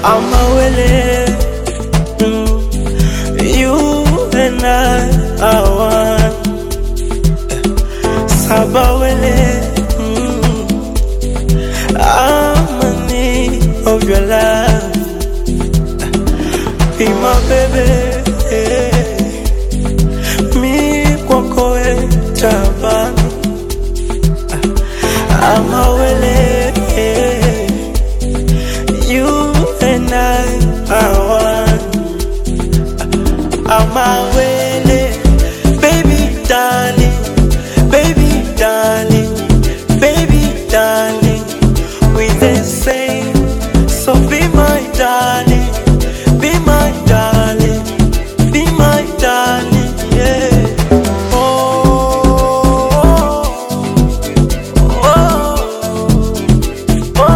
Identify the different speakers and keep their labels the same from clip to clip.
Speaker 1: I'm a willing. You and I are one. Sabawele. I'm in need of your love. Be my baby. Me kwakoe tabani. I'm a willing. You and I are one. I'm a willing. Baby darling. Baby darling. Baby darling. We the same. So be my darling. Be my darling. Be my darling. Yeah. Oh. Oh. Oh.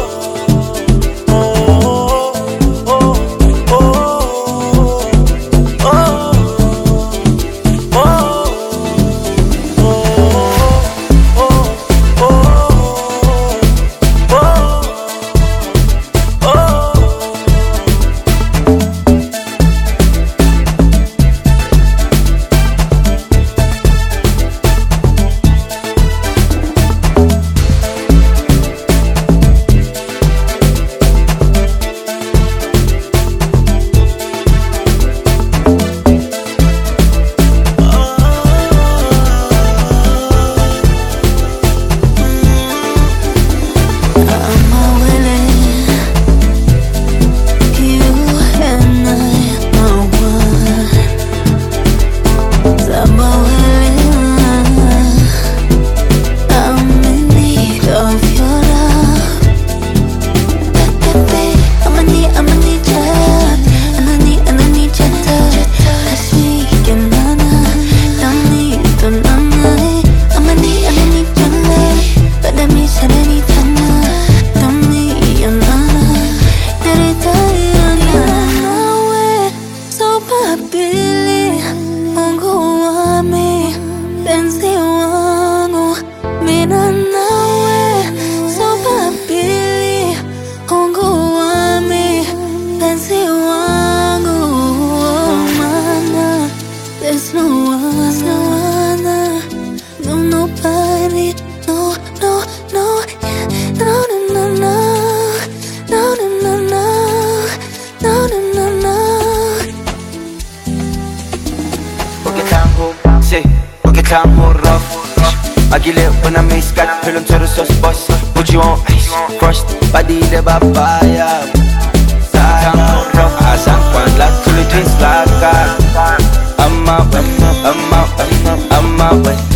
Speaker 1: There's no one, no nobody, no, no, no, no, no, no, no, no, no, no, no, no, no, no.
Speaker 2: Porque tan say, porque tan rough. Agile when I make scat, pull on to the sauce boss. Put you on ice, crushed, body the papaya. Tan rough, asan kwan la tuli twins like that. I'm out,